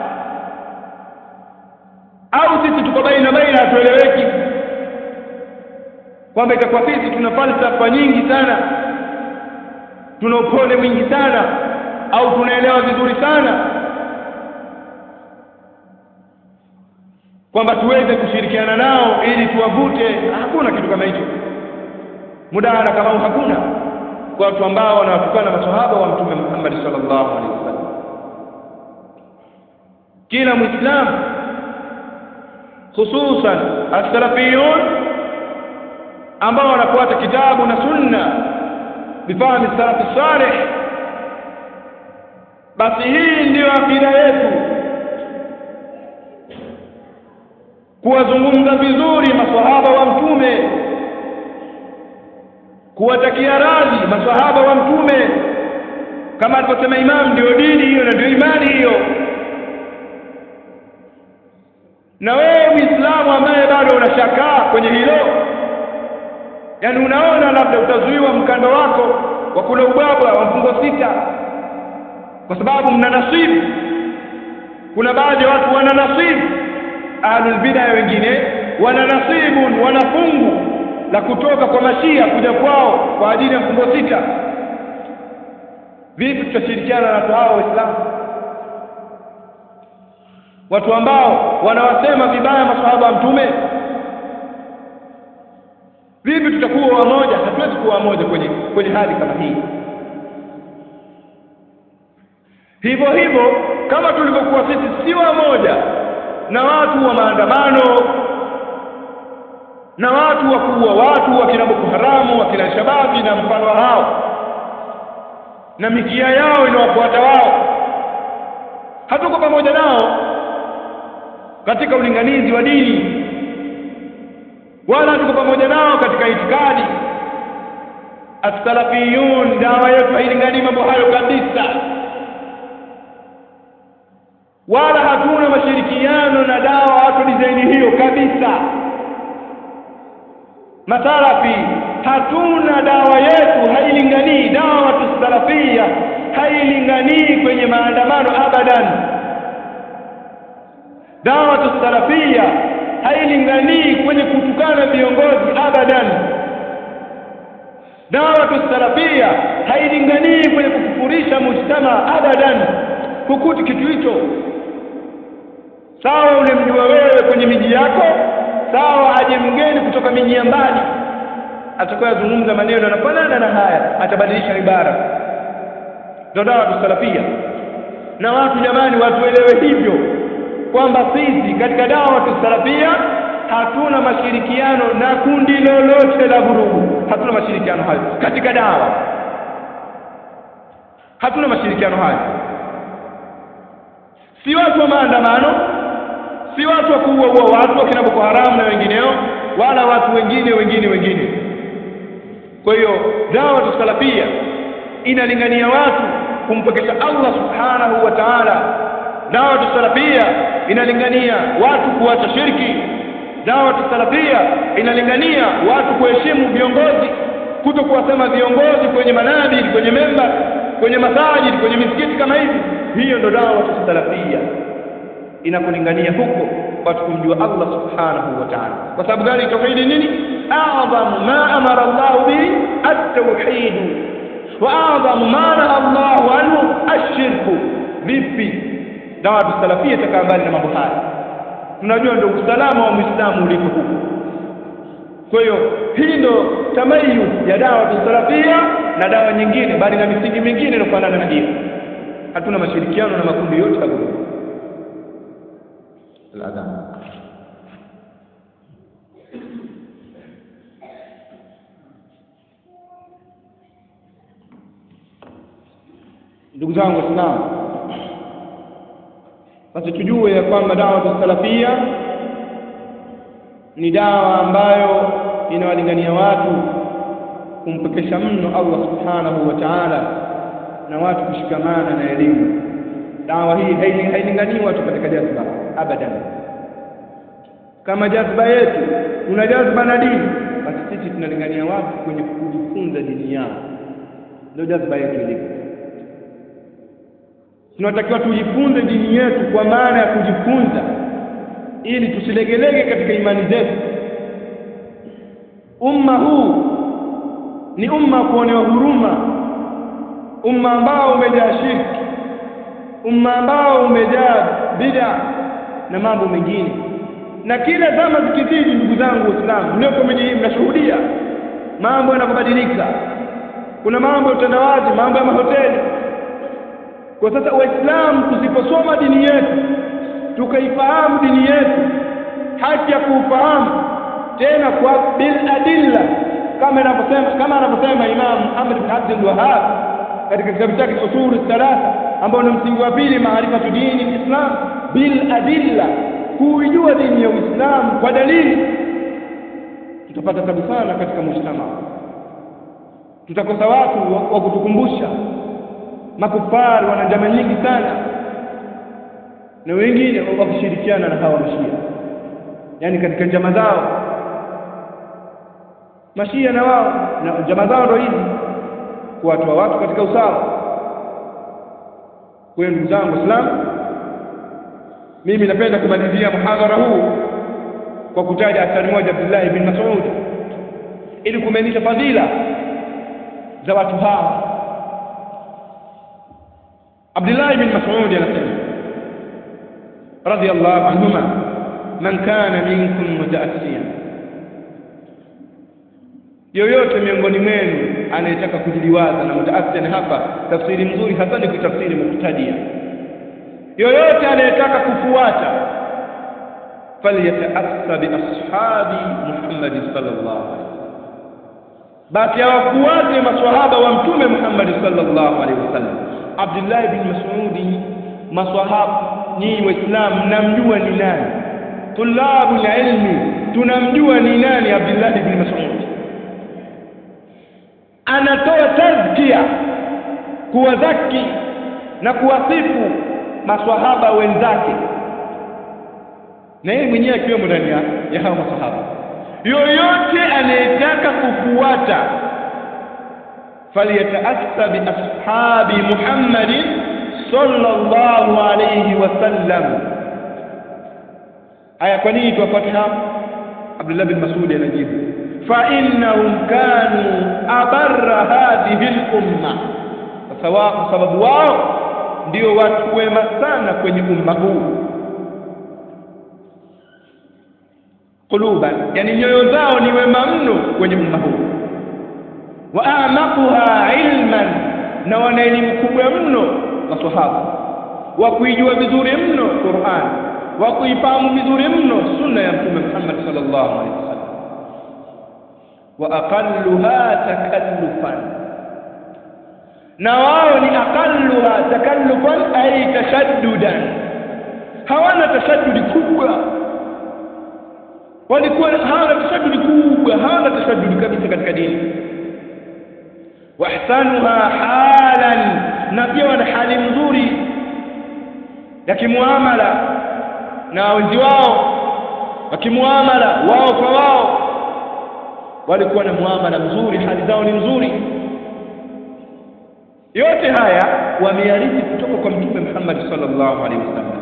A: au sisi tuko baina baina hatueleweki kwamba itakuwa sisi tuna falsafa nyingi sana, tuna upole mwingi sana, au tunaelewa vizuri sana kwamba tuweze kushirikiana nao ili tuwavute? Hakuna kitu kama hicho. Mudahara kama huu hakuna kwa watu ambao wanawatukana maswahaba wa Mtume Muhammad sallallahu alaihi wasallam. Kila Muislamu hususan as-salafiyun ambao wanafuata kitabu na sunna bifahamu salafi salih, basi hii ndio akida yetu, kuwazungumza vizuri maswahaba wa Mtume, kuwatakia radhi maswahaba wa Mtume, kama alivyosema Imam, ndio dini hiyo na ndio imani hiyo. Na wewe Muislamu ambaye bado unashakaa kwenye hilo, yani unaona labda utazuiwa mkando wako wa kula ubwabwa wa mfungo sita kwa sababu mna nasibu. Kuna baadhi ya watu wana nasibu, ahlul bid'ah wengine wana nasibu, wana fungu la kutoka kwa mashia kuja kwao kwa ajili ya mfungo sita. Vipi tutashirikiana na watu hao Waislamu, watu ambao wanawasema vibaya maswahaba wa Mtume? Vipi tutakuwa wamoja? Hatuwezi kuwa wamoja kwenye kwenye hali kama hii. Hivyo hivyo kama tulivyokuwa sisi si wamoja na watu wa maandamano na watu wa kuua watu wa kina Boko Haramu, wa kina Shababi na mfano hao, na mikia yao inawafuata wao, hatuko pamoja nao katika ulinganizi wa dini, wala hatuko pamoja nao katika itikadi. As-salafiyun dawa yetu hailingani mambo hayo kabisa, wala hatuna mashirikiano na dawa watu design hiyo kabisa. Masalafi hatuna, dawa yetu hailingani, dawa watu salafia hailingani kwenye maandamano abadan. Dawa watu salafia hailingani kwenye kutukana viongozi abadan. Dawa watu salafia hailingani kwenye kukufurisha mujtama abadan. Hukuti kitu hicho. Sawa unemjua wewe kwenye miji yako, sawa aje mgeni kutoka miji ya mbali atakayezungumza maneno yanafanana na haya, atabadilisha ibara. Ndio dawa ya salafia. Na watu jamani, watu elewe hivyo kwamba sisi katika dawa ya salafia hatuna mashirikiano na kundi lolote la vurugu. Hatuna mashirikiano hayo katika dawa, hatuna mashirikiano hayo. Si watu wa maandamano, si watu wa kuua watu wakina Boko Haram na wengineo, wala watu wengine wengine wengine. Kwa hiyo dawa ya salafia inalingania watu kumpokesha Allah subhanahu wa ta'ala. Dawa ya salafia inalingania watu kuacha shirki. Dawa ya salafia inalingania watu kuheshimu viongozi, kuto kuwasema viongozi kwenye manabir, kwenye memba, kwenye masajid, kwenye misikiti kama hivi. Hiyo ndo dawa ya salafia inakulingania huko watu kumjua Allah subhanahu wa ta'ala. Kwa sababu gani? tauhid nini? A'zamu ma amara Allah bihi at-tauhid wa a'zamu ma nahaa Allah anhu ash-shirku. Vipi dawa ya salafia itakabali na mambo haya? Tunajua ndio usalama wa Muislamu uliko huko. Kwa hiyo hii ndio tamayu ya dawa ya salafia na dawa nyingine, bali na misingi mingine inafanana na hiyo. Hatuna mashirikiano na makundi yote hapo. Al-adhan. Ndugu zangu Waislamu, basi tujue ya kwamba dawa ya salafia ni dawa ambayo inawalingania watu kumpekesha mno Allah subhanahu wa ta'ala na watu kushikamana na elimu. Dawa hii hailinganii watu katika jazba abadan, kama jazba yetu kuna jazba na dini, basi sisi tunalingania watu kwenye kujifunza dini yao. Ndio jazba yetu ile. Tunatakiwa tujifunze dini yetu kwa maana ya kujifunza ili tusilegelege katika imani zetu. Umma huu ni umma kuonewa huruma, umma ambao umejaa shirki, umma ambao umejaa bid'a na mambo mengine. Na kila zama zikizidi, ndugu zangu Waislamu, ndio kwenye hii mnashuhudia mambo yanabadilika. Kuna mambo ya utandawazi, mambo ya mahoteli. Kwa sasa Waislamu tusiposoma dini yetu, tukaifahamu dini yetu, haki ya kufahamu tena kwa bil adilla, kama anavyosema kama anavyosema Imam Ahmad bin Abdul Wahhab katika kitabu chake Usul Thalatha, ambao ni msingi wa pili, maarifatu dini Islam bil adilla, kuijua dini ya Uislamu kwa dalili. Tutapata tabu sana katika mujtama, tutakosa watu wa kutukumbusha. Makufari wana njama nyingi sana, na wengine wakishirikiana na hawa mashia, yani katika njama zao. Mashia na wao na njama zao ndio hizi, kuwatoa watu katika usawa. Kwa hiyo ndugu zangu Waislamu, mimi napenda kumalizia muhadhara huu kwa kutaja athari moja Abdullah ibn Mas'ud ili kumaanisha fadhila za watu hawa. Abdullah ibn Mas'ud anasema radiyallahu anhuma, man kana minkum mutaassiyan, yoyote miongoni mwenu anayetaka kujiliwaza, na mutaassiyan hapa tafsiri mzuri hasa ni kutafsiri muqtadia, yoyote anayetaka kufuata, falyataassa bi ashabi Muhammad sallallahu alaihi wasallam, basi awafuate maswahaba wa mtume Muhammad sallallahu alaihi wasallam. Abdullah ibn Mas'ud, maswahaba ni Waislamu mnamjua ni nani? Tulabu ilmi tunamjua ni nani Abdullah ibn Mas'ud? Anatoa tazkia, kuwazaki na kuwasifu maswahaba wenzake, na yeye mwenyewe akiwemo ndani ya hao maswahaba. Yoyote anayetaka kufuata, faliyataassa bi ashabi Muhammadin sallallahu alayhi wasallam. Aya, kwa nini tuwafuate hao? Abdullah bin Mas'ud anajibu, fa innahum kanu abarra hadhihi al-umma, kwa sababu wao ndio watu wema sana kwenye umma huu. Quluban, yani nyoyo zao ni wema mno kwenye umma huu. Wa amaquha ilman, na wana elimu kubwa mno maswahaba, wa kuijua vizuri mno Qur'an, wa kuifahamu vizuri mno sunna ya Mtume Muhammad sallallahu alaihi wasallam. Wa aqalluha takallufan, na wao ni aqalluha takallufan ay tashaddudan, hawana tashaddudi kubwa, walikuwa hawana tashaddudi kubwa, hawana tashaddudi kabisa katika dini. Wa ihsanuha halan, na pia wana hali nzuri ya kimuamala na wenzi wao, wakimuamala wao kwa wao, walikuwa na muamala mzuri, hali zao ni nzuri. Yote haya wamearithi kutoka kwa Mtume Muhammad sallallahu alaihi wasallam.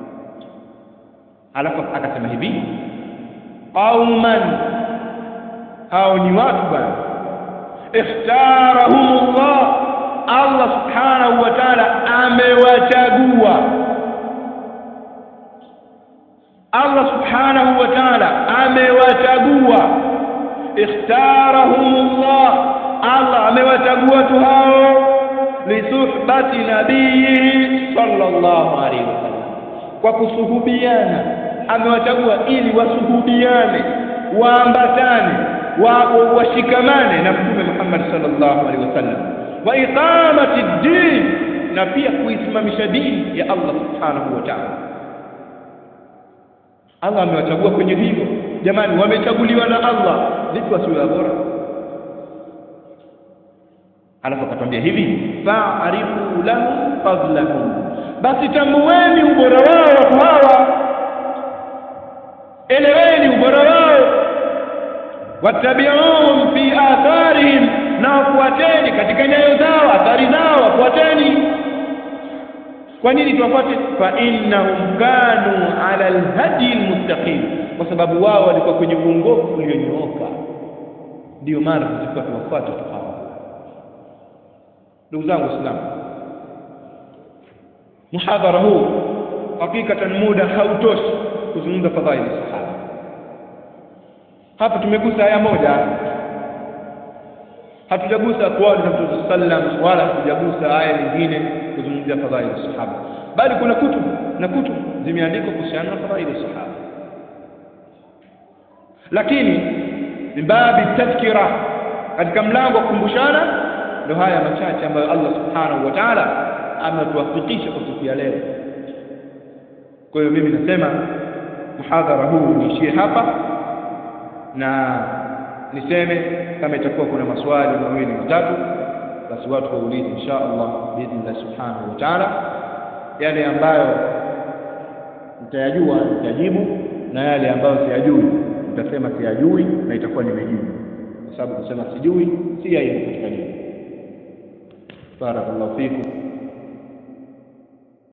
A: Alafu akasema hivi, qauman, hao ni watu bwana, ikhtarahumullah, Allah subhanahu wa ta'ala amewachagua. Allah subhanahu wa ta'ala amewachagua, ikhtarahumullah, Allah amewachagua tu hao lisuhbati nabii sallallahu alaihi wasallam, kwa kusuhubiana. Amewachagua ili wasuhubiane, waambatane, washikamane na Mtume Muhammad sallallahu alaihi wasallam, wa iqamati ad-din, na pia kuisimamisha dini ya Allah subhanahu wa ta'ala. Allah amewachagua kwenye hilo. Jamani, wamechaguliwa na Allah, vipi wasiwe bora? Alafu akatwambia hivi, fa'arifu lahum fadlahum, basi tambueni ubora wao watu hawa. eleweni ubora wao. Wattabi'uhum fi atharihim, na wafuateni katika nyayo zao, athari zao wafuateni. Kwa nini tuwafuate? Fa innahum kanu ala alhadi almustaqim, kwa sababu wao walikuwa kwenye uongofu ulionyooka, ndio maana tulikuwa tuwafuata hawa. Ndugu zangu Waislamu, muhadhara huu hakikatan muda hautoshi kuzungumza fadhaili sahaba. Hapa tumegusa aya moja, hatujagusa aqwali za Mtume sallam, wala hatujagusa aya nyingine kuzungumzia fadhaili sahaba, bali kuna kutubu na kutubu zimeandikwa kuhusiana na fadhaili sahaba. Lakini mbabi tadhkira, katika mlango wa kukumbushana, ndio haya machache ambayo Allah subhanahu wa ta'ala ametuwafikisha kwa siku ya leo. Kwa hiyo mimi nasema muhadhara huu niishie hapa, na niseme kama itakuwa kuna maswali mawili matatu, basi watu waulize insha Allah biidhnillah subhanahu wa ta'ala. Yale ambayo nitayajua nitajibu, na yale ambayo siyajui nitasema siyajui, na itakuwa nimejibu, kwa sababu kusema sijui si aibu katika dini. Barakallahu fikum.